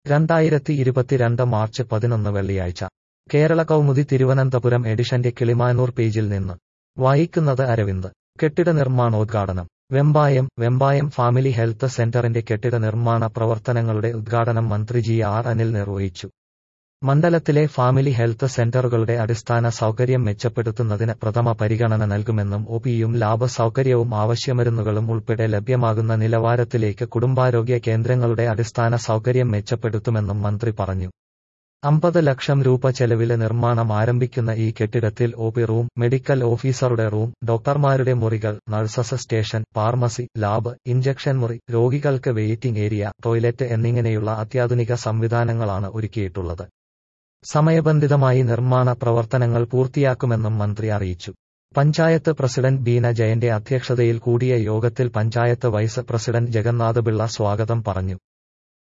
2022 March 11 വെള്ളിയാഴ്ച കേരള കൗമുദി തിരുവനന്തപുരം എഡിഷന്റെ കിളിമാനൂർ പേജിൽ നിന്ന് വായിക്കുന്നത് അരവിന്ദ്. കെട്ടിട നിർമ്മാണോദ്ഘാടനം വെമ്പായം ഫാമിലി ഹെൽത്ത് സെന്ററിന്റെ കെട്ടിട നിർമ്മാണ പ്രവർത്തനങ്ങളുടെ ഉദ്ഘാടനം മന്ത്രി ജി.ആർ. അനിൽ നിർവഹിച്ചു. മണ്ഡലത്തിലെ ഫാമിലി ഹെൽത്ത് സെന്ററുകളുടെ അടിസ്ഥാന സൗകര്യം മെച്ചപ്പെടുത്തുന്നതിന് പ്രഥമ പരിഗണന നൽകുമെന്നും ഒപിയും ലാബ് സൗകര്യവും ആവശ്യമരുന്നുകളും ഉൾപ്പെടെ ലഭ്യമാകുന്ന നിലവാരത്തിലേക്ക് കുടുംബാരോഗ്യ കേന്ദ്രങ്ങളുടെ അടിസ്ഥാന സൗകര്യം മെച്ചപ്പെടുത്തുമെന്നും മന്ത്രി പറഞ്ഞു. 50 ലക്ഷം രൂപ ചെലവില് നിർമ്മാണം ആരംഭിക്കുന്ന ഈ കെട്ടിടത്തിൽ ഒപി റൂം, മെഡിക്കൽ ഓഫീസറുടെ റൂം, ഡോക്ടർമാരുടെ മുറികൾ, nurses station, pharmacy, lab, injection മുറി, രോഗികൾക്ക് വെയിറ്റിംഗ് ഏരിയ, ടോയ്ലറ്റ് എന്നിങ്ങനെയുള്ള അത്യാധുനിക സംവിധാനങ്ങളാണ് ഒരുക്കിയിട്ടുള്ളത്. സമയബന്ധിതമായി നിർമ്മാണ പ്രവർത്തനങ്ങൾ പൂർത്തിയാക്കുമെന്നും മന്ത്രി അറിയിച്ചു. പഞ്ചായത്ത് പ്രസിഡന്റ് ബീന ജയന്റെ അധ്യക്ഷതയിൽ കൂടിയ യോഗത്തിൽ പഞ്ചായത്ത് വൈസ് പ്രസിഡന്റ് ജഗന്നാഥ് പിള്ള സ്വാഗതം പറഞ്ഞു.